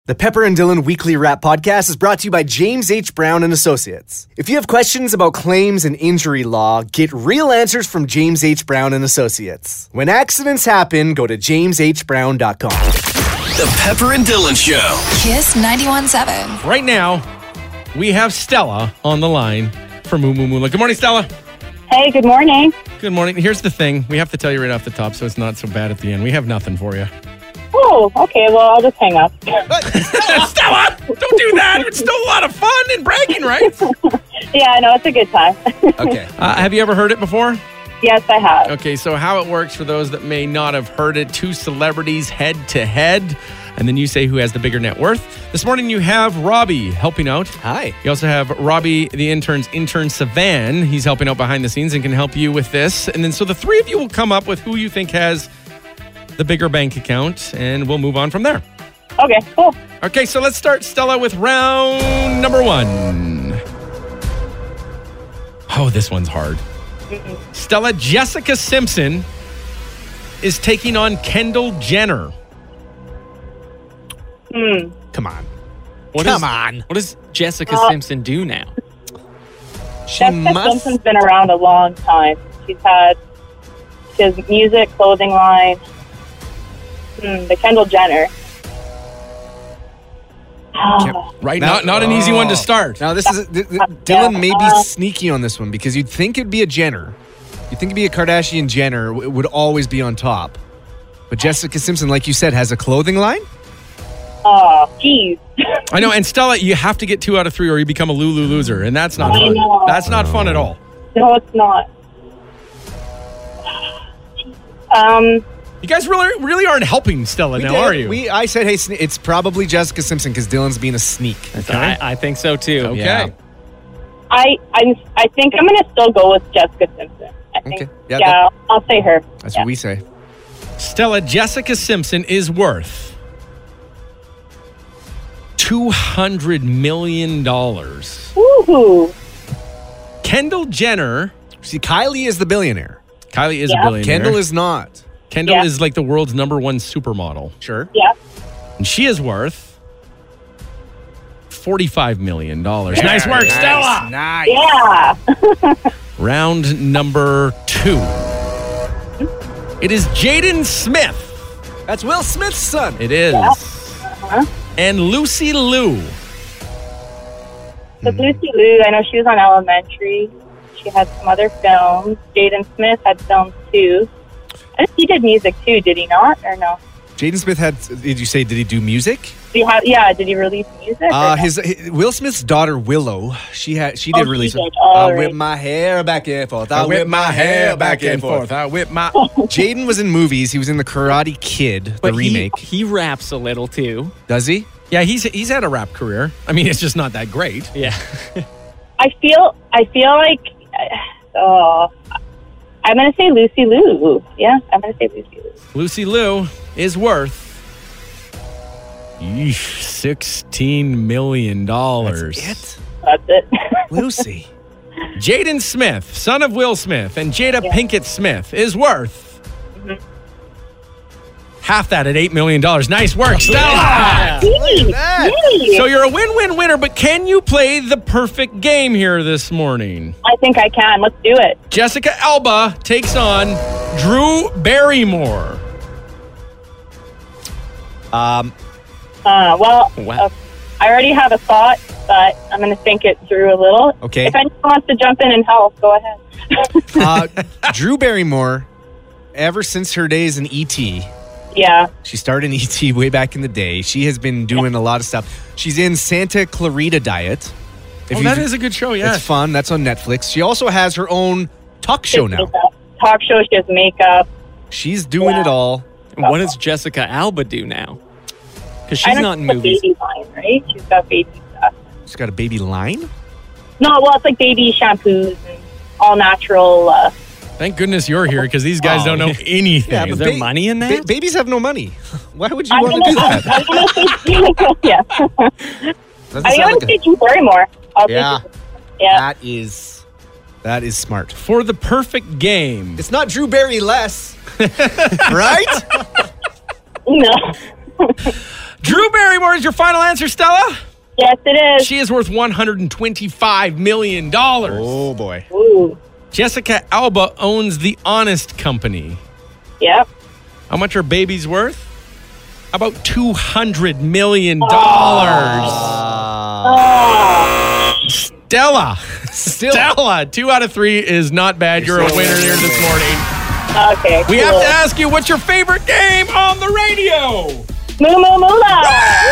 The Pepper and Dylan Weekly Wrap Podcast is brought to you by James H. Brown and Associates. If you have questions about claims and injury law, get real answers from James H. Brown and Associates. When accidents happen, go to jameshbrown.com. The Pepper and Dylan Show. Kiss 91.7. Right now, we have Stella on the line for Moo Moo Moo. Good morning, Stella. Hey, good morning. Good morning. Here's the thing. We have to tell you right off the top so it's not so bad at the end. We have nothing for you. Oh, okay. Well, I'll just hang up. Stella! Don't do that. It's still a lot of fun and bragging rights. Yeah, I know. It's a good time. Okay. Have you ever heard it before? Yes, I have. Okay, so how it works for those that may not have heard it, two celebrities head to head, and then you say who has the bigger net worth. This morning you have Robbie helping out. Hi. You also have Robbie, the intern Savan. He's helping out behind the scenes and can help you with this. And then so the three of you will come up with who you think has the bigger bank account, and we'll move on from there. Okay, cool. Okay, so let's start, Stella, with round number one. Oh, this one's hard. Stella, Jessica Simpson is taking on Kendall Jenner. Come on. What does Jessica Simpson do now? She Jessica must... Simpson's been around a long time. She has music, clothing line. The Kendall Jenner. Right? Now- Not an easy one to start. Now, this is... Dylan may be sneaky on this one because you'd think it'd be a Jenner. You'd think it'd be a Kardashian Jenner would always be on top. But Jessica Simpson, like you said, has a clothing line? Oh, geez. I know, and Stella, you have to get 2 out of 3 or you become a Lulu loser, and that's not I fun. know. That's not fun at all. No, it's not. You guys really aren't helping Stella now, are you? I said, hey, it's probably Jessica Simpson because Dylan's being a sneak. Okay. I think so too. Okay. Yeah. I think I'm going to still go with Jessica Simpson. I think. Okay. Yeah, I'll say her. That's Yeah. what we say. Stella, Jessica Simpson is worth $200 million. Woohoo. Kendall Jenner, See, Kylie is the billionaire. Kylie is Yeah. a billionaire. Kendall is not. Kendall Yeah. is like the world's #1 supermodel. Sure. Yeah. And she is worth $45 million. Nice work, Stella. Nice. Yeah. Round number 2. It is Jaden Smith. That's Will Smith's son. It is. And Lucy Liu. So Lucy Liu, I know she was on Elementary. She had some other films. Jaden Smith had films too. I think he did music too, did he not? Or no? Jaden Smith did you say, did he do music? Did he release music? or no? His Will Smith's daughter, Willow, she did she release did. it. Oh, I right. whip my hair back and forth. I whip my hair back and forth. I whip my... Jaden was in movies. He was in The Karate Kid, the remake. He raps a little too. Does he? Yeah, he's had a rap career. I mean, it's just not that great. Yeah. I feel like. I'm gonna say Lucy Liu. Yeah, I'm gonna say Lucy Liu. Lucy Liu is worth $16 million. That's That's it. Lucy. Jaden Smith, son of Will Smith, and Jada Pinkett Smith is worth half that at $8 million. Nice work, Stella. Yay. So you're a win-win winner, but can you play the perfect game here this morning? I think I can. Let's do it. Jessica Alba takes on Drew Barrymore. Well, Wow. I already have a thought, but I'm going to think it through a little. Okay. If anyone wants to jump in and help, go ahead. Drew Barrymore, ever since her days in E.T., Yeah. she started in E.T. way back in the day. She has been doing a lot of stuff. She's in Santa Clarita Diet. That is a good show, yeah. It's fun. That's on Netflix. She also has her own talk show now. Talk show, she has makeup. She's doing it all. What does Jessica Alba do now? Because I she's know not in she's a movies. baby line, right? She's got baby stuff. She's got a baby line. No, well, it's like baby shampoos and all natural. Thank goodness you're here because these guys don't know anything. Yeah, Is but there money in that? Babies have no money. Why would you want to do that? Yeah. Doesn't I think I'm sound going like to say Drew Barrymore. Yeah. Yeah. That is smart. For the perfect game, It's not Drew Barry less, right? No. Drew Barrymore is your final answer, Stella? Yes, it is. She is worth $125 million. Oh, boy. Ooh. Jessica Alba owns The Honest Company. Yep. How much are babies worth? About $200 million. Stella, 2 out of 3 is not bad. You're a winner here this morning. Okay. We have to ask you, what's your favorite game on the radio? Moo Moo Moolah.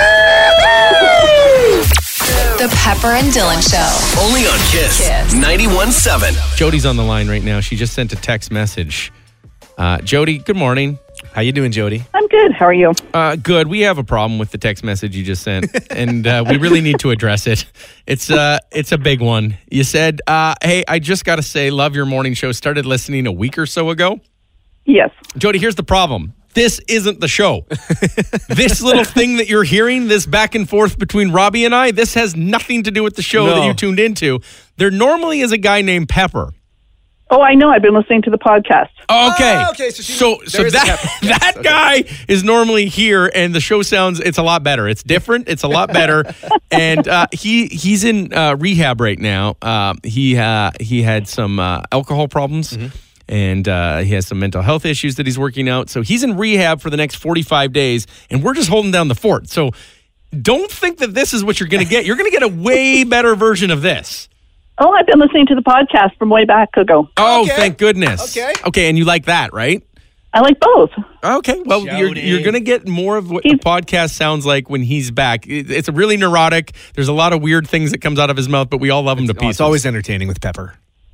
The Pepper and Dylan Show. Only on Kiss. 91.7. Jody's on the line right now. She just sent a text message. Jody, good morning. How you doing, Jody? I'm good. How are you? Good. We have a problem with the text message you just sent, and we really need to address it. It's a big one. You said, hey, I just got to say, love your morning show. Started listening a week or so ago. Yes. Jody, here's the problem. This isn't the show. This little thing that you're hearing, this back and forth between Robbie and I, this has nothing to do with the show that you tuned into. There normally is a guy named Pepper. Oh, I know. I've been listening to the podcast. Okay. Oh, okay. So that guy is normally here, and the show sounds, it's a lot better. It's different. It's a lot better. And he's in rehab right now. He had some alcohol problems, and he has some mental health issues that he's working out. So he's in rehab for the next 45 days, and we're just holding down the fort. So don't think that this is what you're going to get. You're going to get a way better version of this. Oh, I've been listening to the podcast from way back ago. Oh, Okay. thank goodness. Okay, and you like that, right? I like both. Okay, well, you're going to get more of what the podcast sounds like when he's back. It's really neurotic. There's a lot of weird things that comes out of his mouth, but we all love him to pieces. It's always entertaining with Pepper.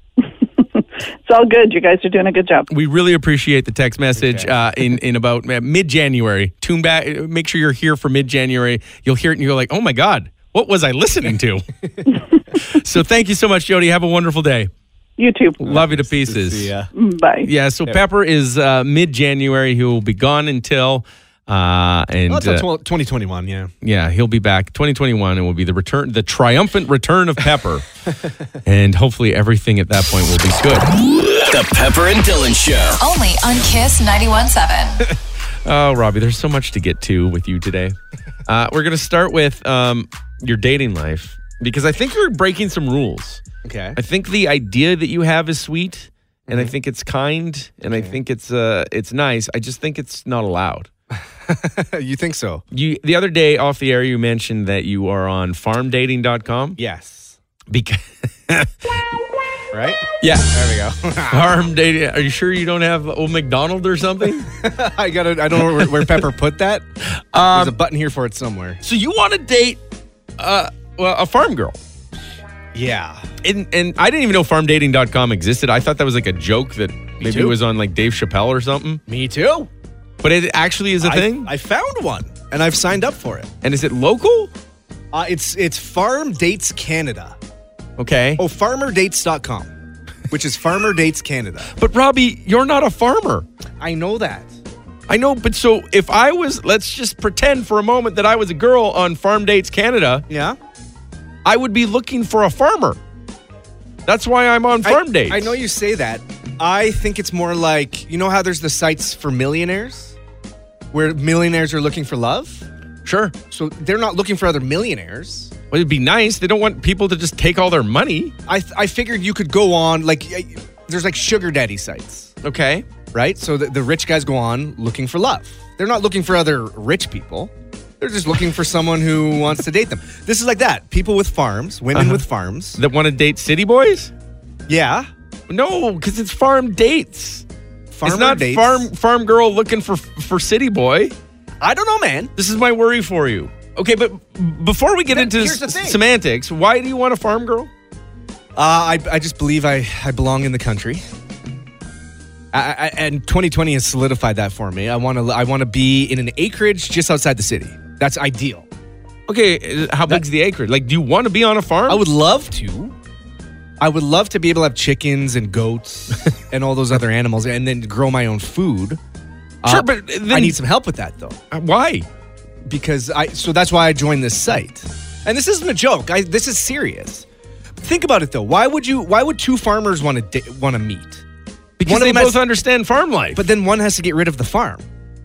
It's all good. You guys are doing a good job. We really appreciate the text message in about mid-January. Tune back. Make sure you're here for mid-January. You'll hear it and you're like, oh, my God, what was I listening to? So thank you so much, Jody. Have a wonderful day. You too. Love you to pieces. Yeah. Bye. Yeah, so Pepper is mid-January. He will be gone until... Until 2021, yeah. Yeah, he'll be back 2021, and will be the triumphant return of Pepper. And hopefully everything at that point will be good. The Pepper and Dylan Show. Only on Kiss 91.7. Oh, Robbie, there's so much to get to with you today. We're going to start with your dating life, because I think you're breaking some rules. Okay. I think the idea that you have is sweet, and I think it's kind, and I think it's nice. I just think it's not allowed. You think so? The other day off the air, you mentioned that you are on farmdating.com. Yes. Because Right? yeah, There we go. farm dating. Are you sure you don't have Old McDonald or something? I don't know where Pepper put that. There's a button here for it somewhere. So you want to date a farm girl? Yeah. And I didn't even know farmdating.com existed. I thought that was like a joke that maybe too. it was on like Dave Chappelle or something. Me too. But it actually is a thing? I found one, and I've signed up for it. And is it local? It's Farm Dates Canada. Okay. Oh, farmerdates.com, which is Farmer Dates Canada. But Robbie, you're not a farmer. I know that. I know, but so if I was, let's just pretend for a moment that I was a girl on Farm Dates Canada, Yeah. I would be looking for a farmer. That's why I'm on Farm Dates. I know you say that. I think it's more like, you know how there's the sites for millionaires? Where millionaires are looking for love? Sure. So they're not looking for other millionaires. Well, it'd be nice. They don't want people to just take all their money. I figured you could go on, like, there's like sugar daddy sites, Okay. right? So the rich guys go on looking for love. They're not looking for other rich people. They're just looking for someone who wants to date them. This is like that. People with farms, women with farms. That want to date city boys? Yeah. No, because it's Farm Dates. Farmer it's not dates. farm girl looking for city boy. I don't know, man. This is my worry for you. Okay, but before we get into Here's the thing. semantics, why do you want a farm girl? I just believe I belong in the country. And 2020 has solidified that for me. I want to be in an acreage just outside the city. That's ideal. Okay, how big's the acreage? Like, do you want to be on a farm? I would love to. I would love to be able to have chickens and goats and all those other animals and then grow my own food. Sure, but then, I need some help with that, though. Why? Because so that's why I joined this site. And this isn't a joke. This is serious. Think about it, though. Why would two farmers want to meet? Because One of they them both has- understand farm life. But then one has to get rid of the farm.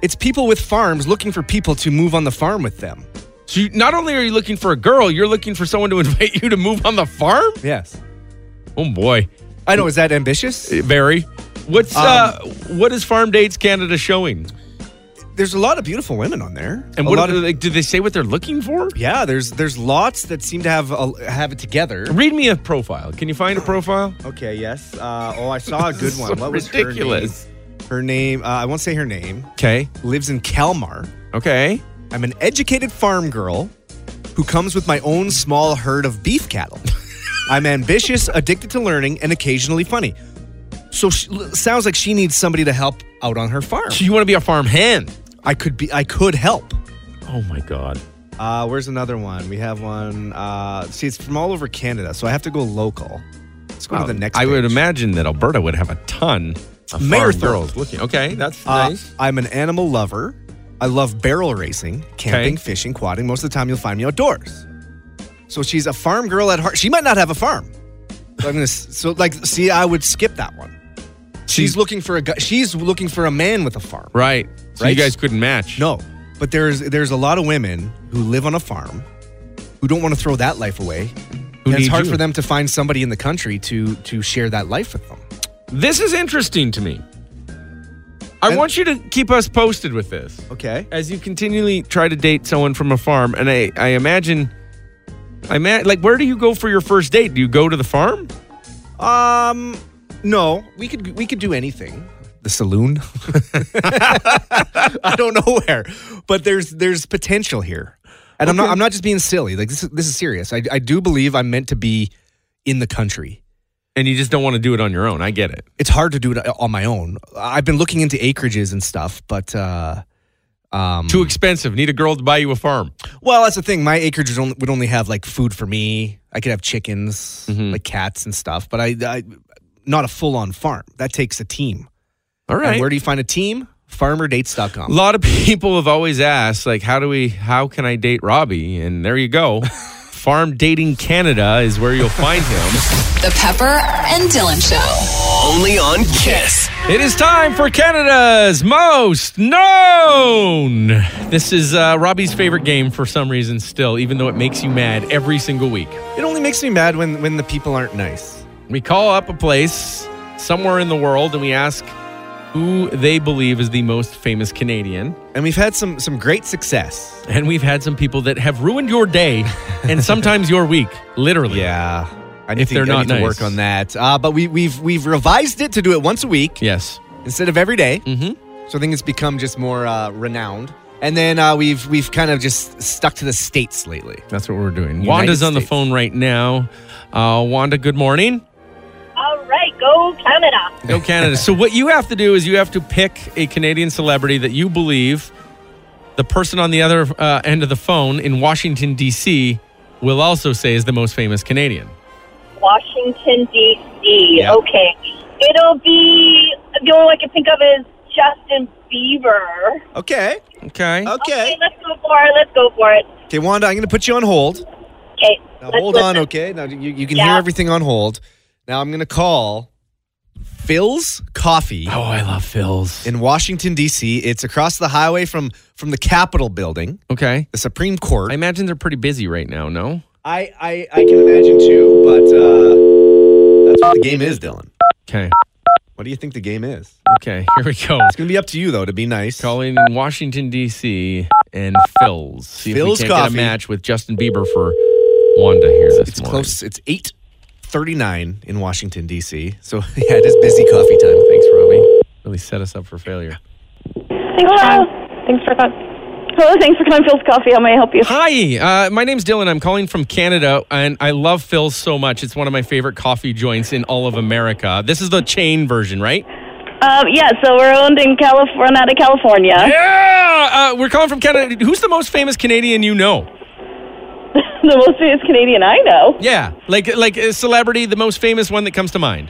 It's people with farms looking for people to move on the farm with them. So not only are you looking for a girl, you're looking for someone to invite you to move on the farm? Yes. Oh, boy. I know. Is that ambitious? Very. What is Farm Dates Canada showing? There's a lot of beautiful women on there. And do they say what they're looking for? Yeah, there's lots that seem to have it together. Read me a profile. Can you find a profile? Okay, yes. I saw a good one. So what was ridiculous. her name? I won't say her name. Okay. Lives in Kalmar. Okay. I'm an educated farm girl who comes with my own small herd of beef cattle. I'm ambitious, addicted to learning, and occasionally funny. So sounds like she needs somebody to help out on her farm. So you want to be a farm hand? I could help. Oh my God. Where's another one? We have one. See, it's from all over Canada, so I have to go local. Let's go to the next I page. would imagine that Alberta would have a ton of Mayor farm girls looking. Okay, that's nice. I'm an animal lover. I love barrel racing, camping, Okay. fishing, quadding. Most of the time, you'll find me outdoors. So she's a farm girl at heart. She might not have a farm. So I would skip that one. She's looking for a guy. She's looking for a man with a farm. Right. So Right? you guys couldn't match. No, but there's a lot of women who live on a farm who don't want to throw that life away. Who And it's need hard you. for them to find somebody in the country to share that life with them. This is interesting to me. I And- want you to keep us posted with this Okay. as you continually try to date someone from a farm. And I imagine, like, where do you go for your first date? Do you go to the farm? No, we could do anything. The saloon. I don't know where, but there's potential here, and I'm not just being silly. Like this is serious. I do believe I'm meant to be in the country. And you just don't want to do it on your own. I get it. It's hard to do it on my own. I've been looking into acreages and stuff, but Too expensive. Need a girl to buy you a farm. well, that's the thing. My acreage would only have like food for me. I could have chickens, like cats and stuff, but I not a full on farm. That takes a team. All right. And where do you find a team? A Farmerdates.com. lot of people have always asked, like, how can I date Robbie? And there you go. Farm Dating Canada is where you'll find him. The Pepper and Dylan Show. Only on Kiss. It is time for Canada's Most Known. This is Robbie's favorite game for some reason still, even though it makes you mad every single week. It only makes me mad when the people aren't nice. We call up a place somewhere in the world and we ask who they believe is the most famous Canadian. And we've had some great success. And we've had some people that have ruined your day and sometimes your week, literally. Yeah. I If they're not to nice. work on that. But we've revised it to do it once a week Yes. instead of every day. Mm-hmm. So I think it's become just more renowned. And then we've kind of just stuck to the States lately. That's what we're doing. United Wanda's on the States. phone right now. Wanda, good morning. All right, go Canada. Go Canada. So what you have to do is you have to pick a Canadian celebrity that you believe the person on the other end of the phone in Washington, D.C. will also say is the most famous Canadian. Washington, D.C. Yeah. Okay. It'll be, the only one I can think of is Justin Bieber. Okay. Okay. Okay. Let's go for it. Okay, Wanda, I'm going to put you on hold. Okay. Now, let's hold on, listen. okay? Now, you can Yeah. hear everything on hold. Now, I'm going to call Phil's Coffee Oh, I love Phil's. in Washington, D.C. It's across the highway from the Capitol building, Okay. the Supreme Court. I imagine they're pretty busy right now, no? I can imagine, too, but that's what the game is, Dylan. Okay. What do you think the game is? Okay, here we go. It's going to be up to you, though, to be nice. Calling in Washington, D.C. and Phil's. See Phil's if we can't Coffee. get a match with Justin Bieber for Wanda here this It's morning. close. It's 8:39 in Washington, D.C. So, yeah, it is busy coffee time. Thanks, Robbie. Really set us up for failure. Hello. Thanks for calling. Hello, thanks for calling Phil's Coffee. How may I help you? Hi, my name's Dylan. I'm calling from Canada, and I love Phil's so much. It's one of my favorite coffee joints in all of America. This is the chain version, right? Yeah, so we're owned in California. Yeah! We're calling from Canada. Who's the most famous Canadian you know? The most famous Canadian I know. Yeah, like a celebrity, the most famous one that comes to mind.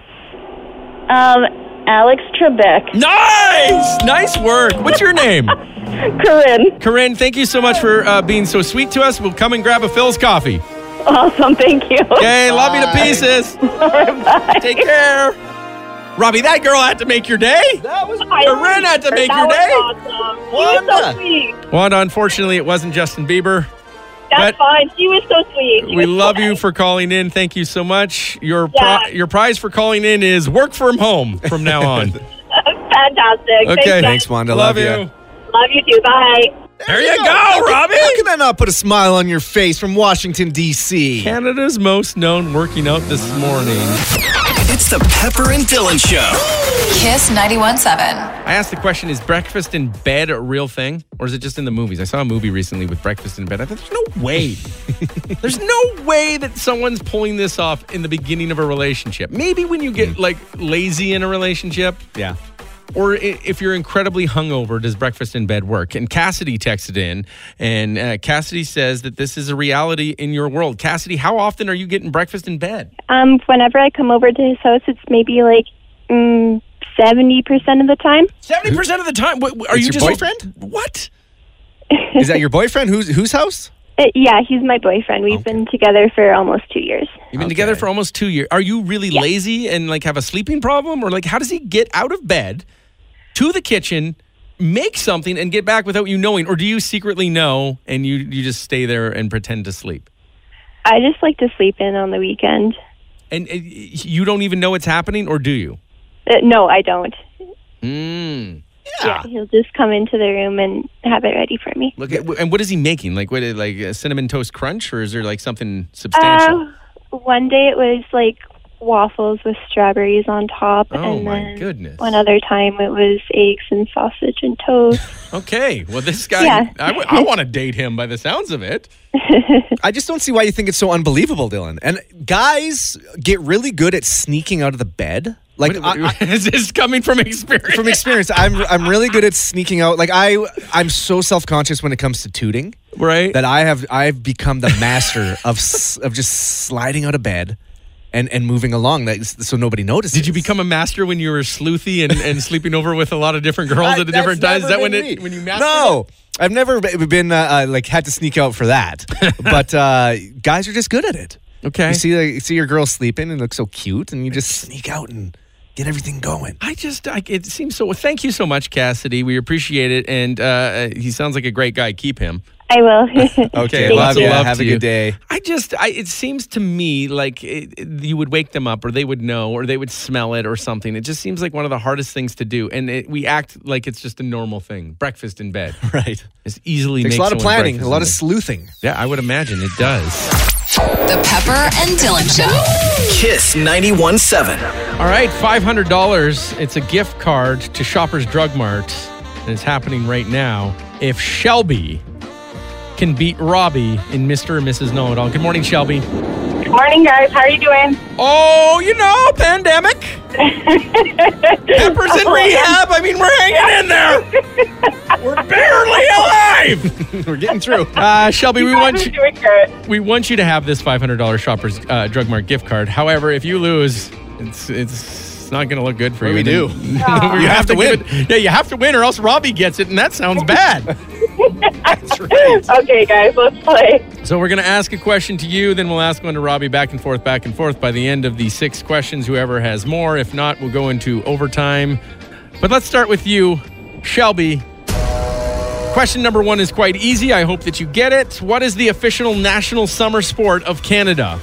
Alex Trebek. Nice! Nice work. What's your name? Corinne. Corinne, thank you so much for being so sweet to us. We'll come and grab a Phil's coffee. Awesome, thank you. Okay, love you to pieces. Take care. Robbie, that girl had to make your day. That was Corinne had to make your day. Awesome. She was so sweet. Wanda, unfortunately, it wasn't Justin Bieber. That's fine. She was so sweet. We love you for calling in. Thank you so much. Your your prize for calling in is work from home from now on. Fantastic. Okay. Thanks, Wanda. Love Love you. you. Love you too. Bye. There you go, Robbie. How can that not put a smile on your face from Washington, D.C.? Canada's most known working out this morning. It's the Pepper and Dylan Show. Kiss 91.7. I asked the question, is breakfast in bed a real thing? Or is it just in the movies? I saw a movie recently with breakfast in bed. I thought, there's no way. There's no way that someone's pulling this off in the beginning of a relationship. Maybe when you get lazy in a relationship. Yeah. Or if you're incredibly hungover, does breakfast in bed work? And Cassidy texted in, and Cassidy says that this is a reality in your world. Cassidy, how often are you getting breakfast in bed? Whenever I come over to his house, it's maybe like 70% of the time. 70% of the time? What, are It's you your just boyfriend? What? Is that your boyfriend? Whose house? Yeah, he's my boyfriend. We've been together for almost 2 years. You've been together for almost 2 years. Are you really lazy and have a sleeping problem? Or how does he get out of bed to the kitchen, make something, and get back without you knowing? Or do you secretly know and you just stay there and pretend to sleep? I just like to sleep in on the weekend. And you don't even know it's happening, or do you? No, I don't. Yeah. He'll just come into the room and have it ready for me. Look at, and what is he making? Like a cinnamon toast crunch, or is there something substantial? One day it was waffles with strawberries on top. Oh, and my then goodness. One other time it was eggs and sausage and toast. Okay. Well, this guy, Yeah. I want to date him by the sounds of it. I just don't see why you think it's so unbelievable, Dylan. And guys get really good at sneaking out of the bed. Is this coming from experience? From experience, I'm really good at sneaking out. I'm so self-conscious when it comes to tooting, Right. that I've become the master of just sliding out of bed and moving along, so nobody notices. Did you become a master when you were sleuthy and sleeping over with a lot of different girls at different times? Is that when you mastered? No, I've never been had to sneak out for that. But guys are just good at it. Okay. You see your girl sleeping and look so cute, and you just sneak out and get everything going. It seems so. Thank you so much, Cassidy. We appreciate it, and he sounds like a great guy. Keep him. I will. Okay, Lots love of you. love Have to a you. good day. It seems to me like you would wake them up, or they would know, or they would smell it, or something. It just seems like one of the hardest things to do, and we act like it's just a normal thing. Breakfast in bed, Right. it's easily Takes makes a lot of someone planning, breakfast a lot in of bed. sleuthing. Yeah, I would imagine it does. The Pepper and Dylan Show. Kiss 91.7. All right, $500. It's a gift card to Shoppers Drug Mart, and it's happening right now. If Shelby can beat Robbie in Mr. and Mrs. Know-It-All. Good morning, Shelby. Good morning, guys. How are you doing? Oh, pandemic. Pepper's in rehab. I mean, we're hanging in there. We're barely alive. We're getting through. Shelby, we Guys are doing good. want you to have this $500 Shoppers Drug Mart gift card. However, if you lose, it's not going to look good for you. What do we do? You have to win. You have to win, or else Robbie gets it, and that sounds bad. That's right. Okay, guys, let's play. So we're going to ask a question to you, then we'll ask one to Robbie, back and forth. By the end of the 6 questions, whoever has more. If not, we'll go into overtime. But let's start with you, Shelby. Question number 1 is quite easy. I hope that you get it. What is the official national summer sport of Canada?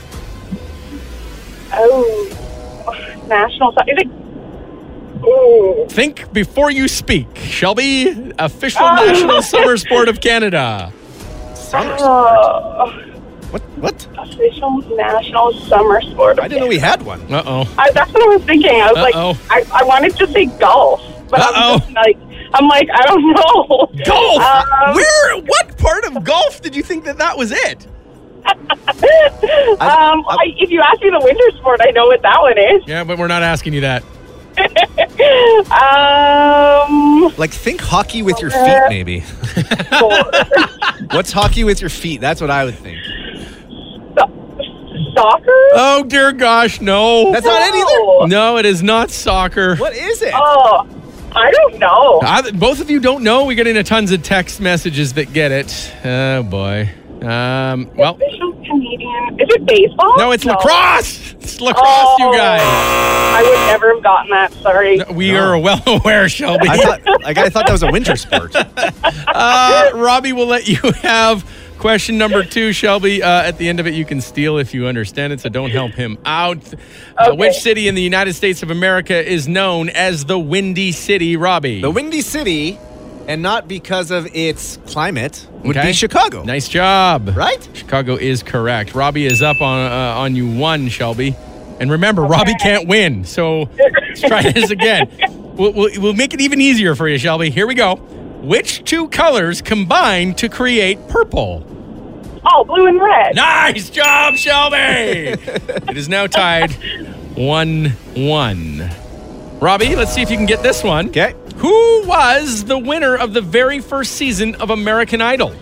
Oh, national. Is it? Ooh. Think before you speak. Shelby, official national summer sport of Canada. What? Official national summer sport. I didn't know we had one. Uh-oh. That's what I was thinking. I was Uh-oh. I wanted to say golf, but Uh-oh. I'm like, I don't know. Golf? What part of golf did you think that was it? If you ask me the winter sport, I know what that one is. Yeah, but we're not asking you that. Think hockey with your feet, maybe. What's hockey with your feet? That's what I would think. Soccer? Oh, dear gosh, no. That's not it either. No, it is not soccer. What is it? Oh, I don't know. Both of you don't know. We're getting tons of text messages that get it. Oh, boy. Well, Official Canadian. Is it baseball? No, it's lacrosse. It's lacrosse, you guys. I would never have gotten that. Sorry. We are well aware, Shelby. I thought that was a winter sport. Robbie will let you have question number 2, Shelby. At the end of it, you can steal if you understand it, so don't help him out. Okay. Which city in the United States of America is known as the Windy City, Robbie? The Windy City, and not because of its climate, would Okay. be Chicago. Nice job. Right? Chicago is correct. Robbie is up on you 1, Shelby. And remember, Robbie can't win, so let's try this again. We'll make it even easier for you, Shelby. Here we go. Which 2 colors combine to create purple? Oh, blue and red. Nice job, Shelby! It is now tied 1-1. Robbie, let's see if you can get this one. Okay. Who was the winner of the very first season of American Idol?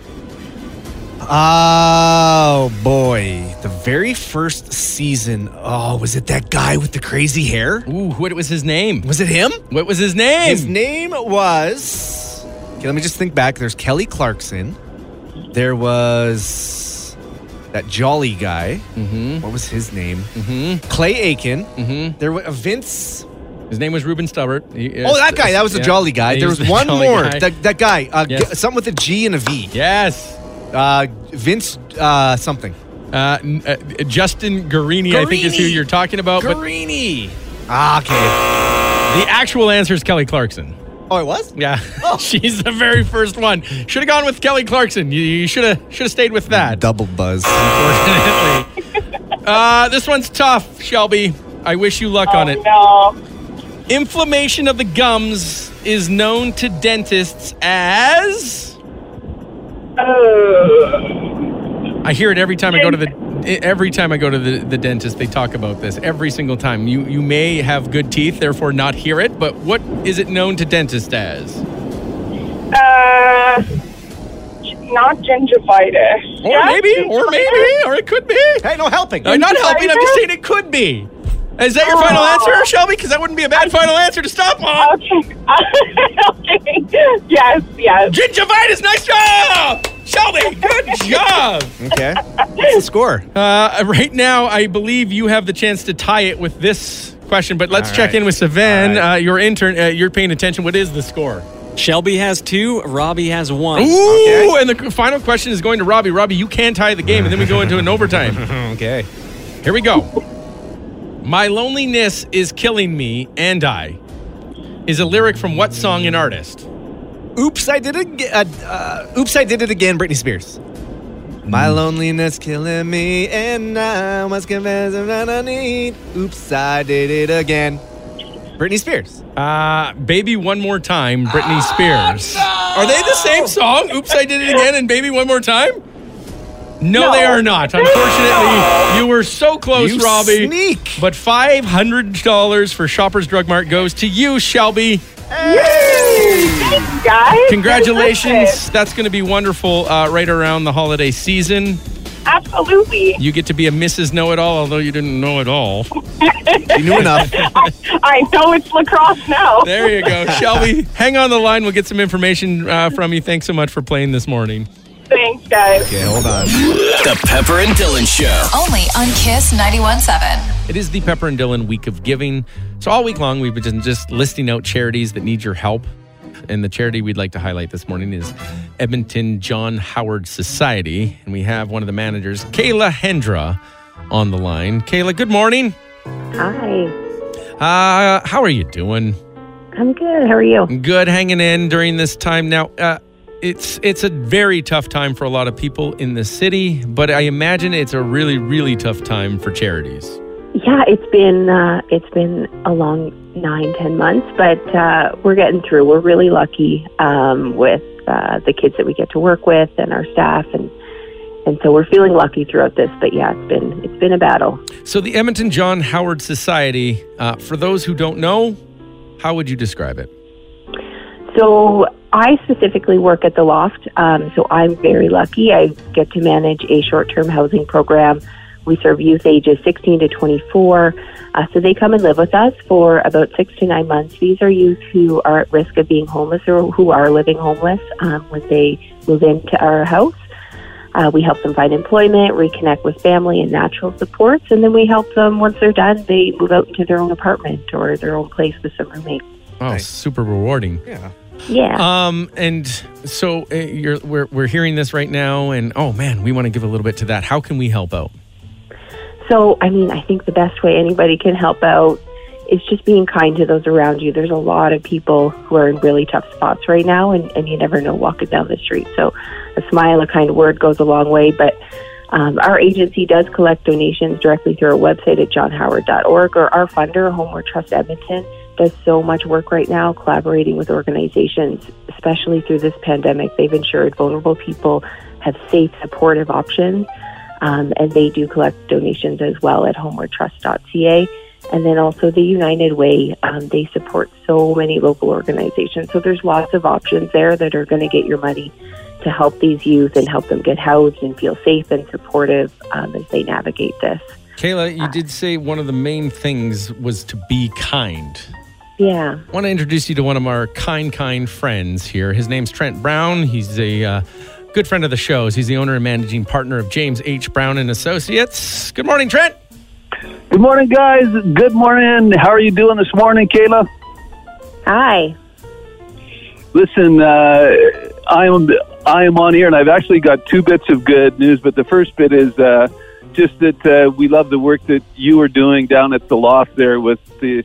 Oh, boy. The very first season. Oh, was it that guy with the crazy hair? Ooh, what was his name? Was it him? What was his name? His name was... Okay, let me just think back. There's Kelly Clarkson. There was that jolly guy. Mm-hmm. What was his name? Mm-hmm. Clay Aiken. Mm-hmm. There was Vince... His name was Ruben Stubbart. Oh, that guy. That was the jolly guy. There He's was the one jolly more. guy. That guy. Yes. Something with a G and a V. Yes. Vince something. Justin Guarini, I think is who you're talking about. Guarini. Okay. But the actual answer is Kelly Clarkson. Oh, it was? Yeah. Oh. She's the very first one. Should have gone with Kelly Clarkson. You should have stayed with that. Double buzz. Unfortunately. This one's tough, Shelby. I wish you luck on it. No. Inflammation of the gums is known to dentists as... I hear it every time I go to the dentist. They talk about this every single time. You may have good teeth, therefore not hear it. But what is it known to dentists as? Not gingivitis. Or Yeah, maybe, gingivitis? or it could be. Hey, no helping. I'm not helping. I'm just saying it could be. Is that your final answer, Shelby? Because that wouldn't be a bad final answer to stop on. Okay. Okay. Yes. Gingivitis. Nice job, Shelby. Good job. Okay. What's the score? Right now, I believe you have the chance to tie it with this question, but let's All check right. in with Savan. All right. Your intern, you're paying attention. What is the score? Shelby has 2, Robbie has 1. Ooh, and the final question is going to Robbie. Robbie, you can tie the game, and then we go into an overtime. Okay. Here we go. My loneliness is killing me, and I is a lyric from what song and artist? Oops, I did it again. Oops, I did it again. Britney Spears. My loneliness killing me, and I must confess that I need. Oops, I did it again. Britney Spears. Baby One More Time, Britney Spears. No! Are they the same song? Oops, I did it again, and Baby One More Time? No, they are not. Unfortunately, you were so close, You Robbie. sneak. But $500 for Shoppers Drug Mart goes to you, Shelby. Thanks, guys. Congratulations. That's going to be wonderful right around the holiday season. Absolutely. You get to be a Mrs. Know-It-All, although you didn't know it all. You knew enough. I know it's lacrosse now. There you go. Shelby, hang on the line. We'll get some information from you. Thanks so much for playing this morning. Thanks, guys. Okay, hold on. The Pepper and Dylan Show. Only on Kiss 91.7. It is the Pepper and Dylan Week of Giving. So all week long, we've been just listing out charities that need your help. And the charity we'd like to highlight this morning is Edmonton John Howard Society. And we have one of the managers, Kayla Hendra, on the line. Kayla, good morning. Hi. How are you doing? I'm good. How are you? Good, hanging in during this time. Now, it's a very tough time for a lot of people in the city, but I imagine it's a really, really tough time for charities. Yeah, it's been a long 9-10 months, but we're getting through. We're really lucky with the kids that we get to work with and our staff, and so we're feeling lucky throughout this. But yeah, it's been a battle. So the Edmonton John Howard Society, for those who don't know, how would you describe it? So I specifically work at the Loft, so I'm very lucky. I get to manage a short-term housing program. We serve youth ages 16 to 24, so they come and live with us for about 6 to 9 months. These are youth who are at risk of being homeless or who are living homeless when they move into our house. We help them find employment, reconnect with family and natural supports, and then we help them, once they're done, they move out into their own apartment or their own place with some roommates. Oh, super rewarding. Yeah. Yeah. And so we're hearing this right now, and oh man, we want to give a little bit to that. How can we help out? So, I think the best way anybody can help out is just being kind to those around you. There's a lot of people who are in really tough spots right now, and you never know walking down the street. So a smile, a kind word goes a long way. But our agency does collect donations directly through our website at johnhoward.org, or our funder, Homeward Trust Edmonton, does so much work right now collaborating with organizations, especially through this pandemic. They've ensured vulnerable people have safe, supportive options, and they do collect donations as well at homewardtrust.ca. And then also the United Way, they support so many local organizations. So there's lots of options there that are going to get your money to help these youth and help them get housed and feel safe and supportive as they navigate this. Kayla, you did say one of the main things was to be kind. Yeah. I want to introduce you to one of our kind friends here. His name's Trent Brown. He's a good friend of the show's. He's the owner and managing partner of James H. Brown and Associates. Good morning, Trent. Good morning, guys. Good morning. How are you doing this morning, Kayla? Hi. Listen, I am on here, and I've actually got two bits of good news. But the first bit is just that we love the work that you are doing down at the loft there with the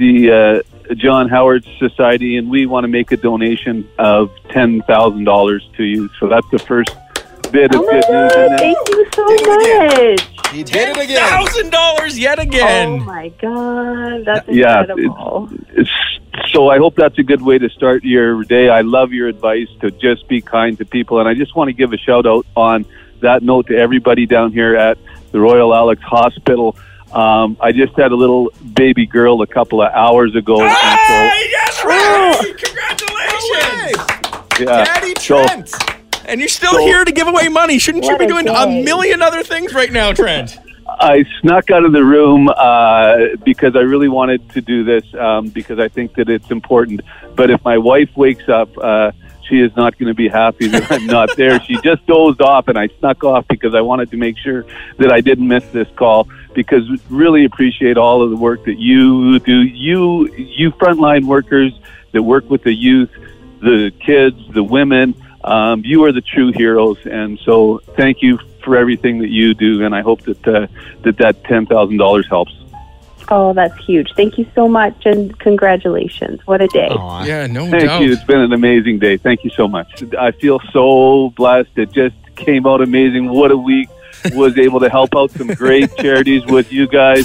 John Howard Society, and we want to make a donation of $10,000 to you. So that's the first bit of good news. Thank you so much. He did it again. $1,000 yet again. Oh my God, that's incredible. So I hope that's a good way to start your day. I love your advice to just be kind to people, and I just want to give a shout out on that note to everybody down here at the Royal Alex Hospital. I just had a little baby girl a couple of hours ago. Hey, yes, right! Congratulations! Yeah. Daddy Trent! And you're still here to give away money. Shouldn't you be doing a million other things right now, Trent? I snuck out of the room because I really wanted to do this because I think that it's important. But if my wife wakes up, she is not going to be happy that I'm not there. She just dozed off, and I snuck off because I wanted to make sure that I didn't miss this call, because really appreciate all of the work that you do. You frontline workers that work with the youth, the kids, the women. You are the true heroes, and so thank you for everything that you do, and I hope that that $10,000 helps. Oh, that's huge. Thank you so much, and congratulations. What a day. Aww. Yeah, no doubt. Thank you. It's been an amazing day. Thank you so much. I feel so blessed. It just came out amazing. What a week. Was able to help out some great charities with you guys.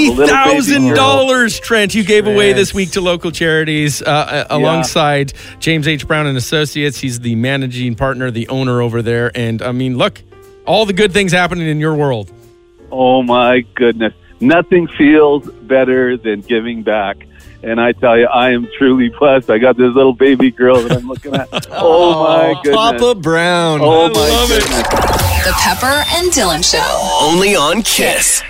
$50,000, Trent, you gave away this week to local charities alongside James H. Brown and Associates. He's the managing partner, the owner over there. And, I mean, look, all the good things happening in your world. Oh, my goodness. Nothing feels better than giving back. And I tell you, I am truly blessed. I got this little baby girl that I'm looking at. Oh, my goodness. Papa Brown. Oh, my goodness. The Pepper and Dylan Show. Only on Kiss.